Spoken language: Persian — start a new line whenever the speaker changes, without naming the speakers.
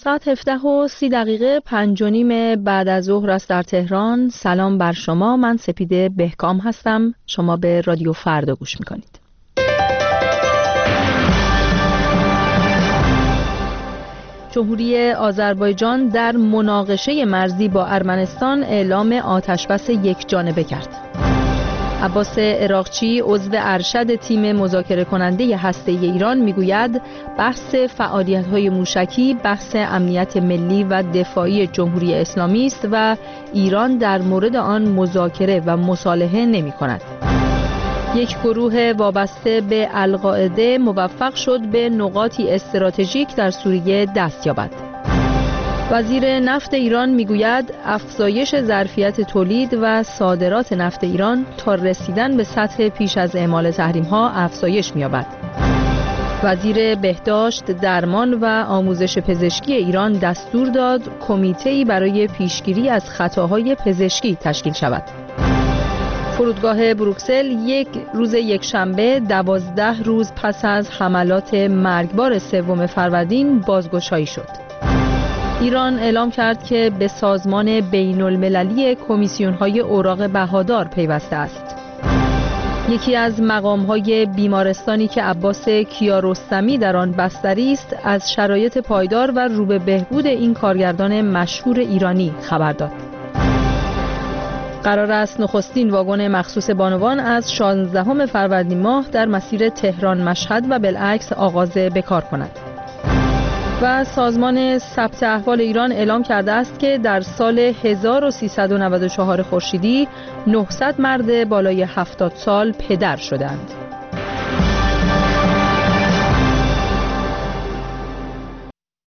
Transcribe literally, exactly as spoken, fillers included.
ساعت هفده و سی دقیقه پنج و نیم بعد از ظهر است در تهران. سلام بر شما، من سپیده بهکام هستم. شما به رادیو فردا گوش میکنید. جمهوری آذربایجان در مناقشه مرزی با ارمنستان اعلام آتشبس یک جانبه کرد. عباس عراقچی عضو ارشد تیم مذاکره کننده هسته‌ای ایران میگوید بحث فعالیت‌های موشکی بحث امنیت ملی و دفاعی جمهوری اسلامی است و ایران در مورد آن مذاکره و مصالحه نمی‌کند. یک گروه وابسته به القاعده موفق شد به نقاطی استراتژیک در سوریه دست یابد. وزیر نفت ایران میگوید افزایش ظرفیت تولید و صادرات نفت ایران تا رسیدن به سطح پیش از اعمال تحریم‌ها افزایش می‌یابد. وزیر بهداشت، درمان و آموزش پزشکی ایران دستور داد کمیته‌ای برای پیشگیری از خطاهای پزشکی تشکیل شود. فرودگاه بروکسل یک روز یکشنبه دوازده روز پس از حملات مرگبار سوم فروردین بازگشایی شد. ایران اعلام کرد که به سازمان بین المللی کمیسیون‌های اوراق بهادار پیوسته است. یکی از مقام‌های بیمارستانی که عباس کیارستمی در آن بستری است از شرایط پایدار و رو به بهبود این کارگردان مشهور ایرانی خبر داد. قرار است نخستین واگن مخصوص بانوان از شانزدهم فروردین ماه در مسیر تهران مشهد و بالعکس آغاز به کار کند. و سازمان ثبت احوال ایران اعلام کرده است که در سال هزار و سیصد و نود و چهار خورشیدی نهصد مرد بالای هفتاد سال پدر شدند.